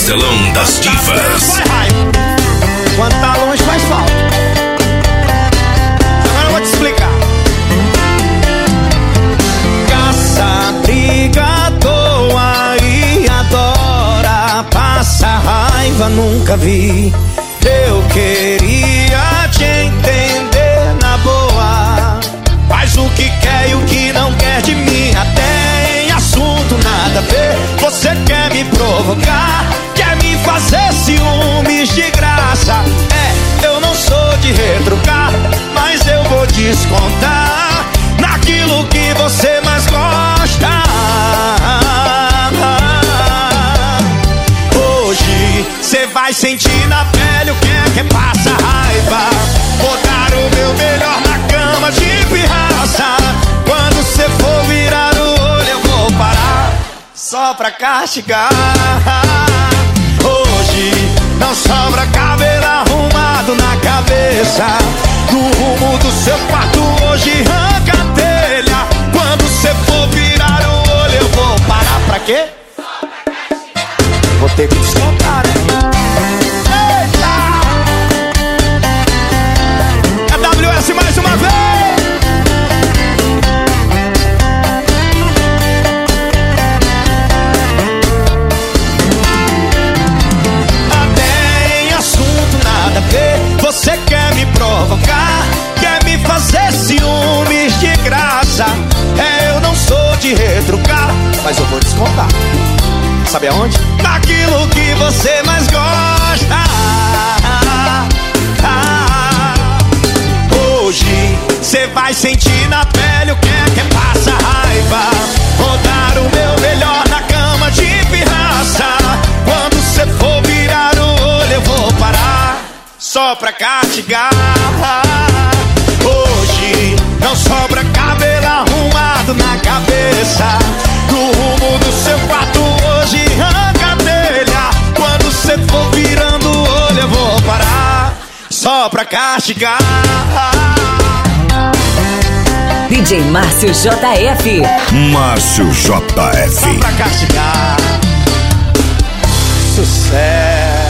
Costelão das Divas. Quando tá longe faz falta. Agora eu vou te explicar. Caça, briga à toa e adora. Passa raiva, nunca vi. Eu queria te entender na boa. Faz o que quer e o que não quer de mim. Até em assunto nada a ver. Você quer me provocar, quer me fazer ciúmes de graça. Eu não sou de retrucar, mas eu vou descontar naquilo que você mais gosta. Hoje cê vai sentir na pele o que é passa raiva. Vou dar o meu melhor na cama de pirraça. Quando cê for virar o olho eu vou parar só pra castigar. Hoje não sobra cabelo arrumado na cabeça. No rumo do seu quarto hoje arranca a telha. Quando cê for virar o olho eu vou parar pra quê? Vou ter que descontar, né? Eita! AWS mais uma vez! Até em assunto nada a ver. Você quer me provocar, quer me fazer ciúmes de graça. Eu não sou de retrucar, mas eu vou descontar. Sabe aonde? Naquilo que você mais gosta. Hoje cê vai sentir na pele o que passa raiva. Vou dar o meu melhor na cama de pirraça. Quando cê for virar o olho eu vou parar só pra castigar. Hoje não sobra cabelo arrumado na cabeça. No rumo do seu quarto hoje arranca a telha. Quando cê for virando o olho eu vou parar só pra castigar. DJ Márcio JF. Márcio JF. Só pra castigar. Sucesso.